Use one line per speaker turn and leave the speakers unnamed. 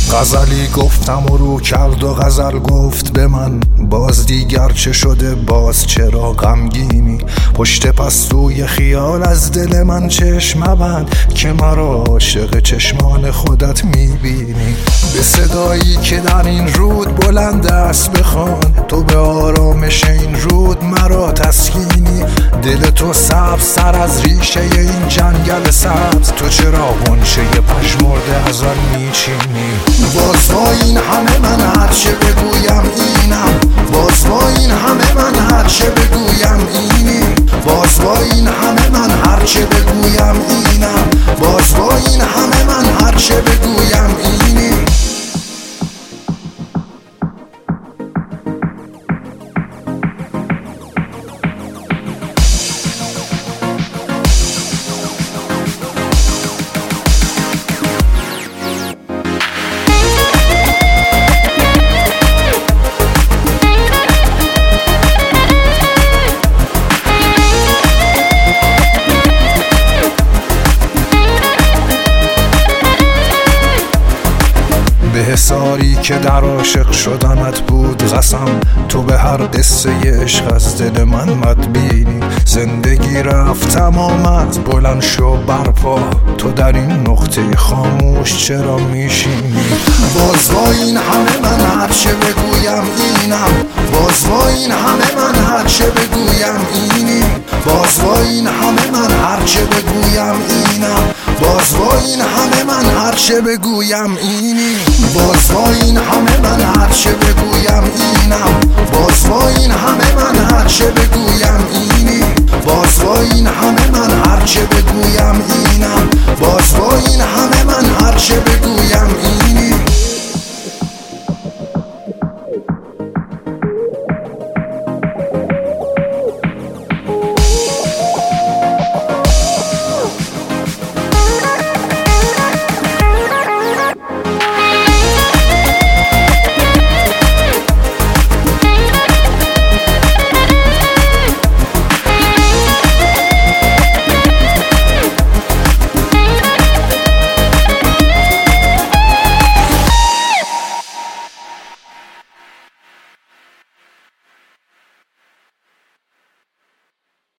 غزلی گفتم و رو کرد و غزل گفت به من باز دیگر چه شده، باز چرا غمگینی؟ پشت پستوی خیال از دل من چشم مبند که مرا عاشق چشمان خودت میبینی. به صدایی که در این رود بلند است بخوان، تو به آرامش این رود مرا تسکینی. دل تو سبز سر از ریشه این جنگل سبز، تو چرا غنچه پژمرده از آن میچینی؟ باز با این همه من هرچه بگویم اینم، باز با این همه من هرچه بگویم اینی، باز با این همه من هرچه بگویم اینم، باز با این همه من هرچه بگویم اینی. به حصاری که در عاشق شدنت بود قسم، تو به هر قصه عشق از دل من مدبینی. زندگی رفت تمامت بلند شو برپا، تو در این نقطه خاموش چرا میشینی؟ باز با این همه من هرچه بگویم اینم، باز با این همه من هرچه بگویم اینی، باز با این همه من هرچه بگویم اینم، باز با این همه من هرچه بگویم اینی، باز با این همه من هرچه بگویم اینم، باز با این همه من هرچه بگویم اینی، باز با این همه من هرچه بگویم اینم، باز با این همه من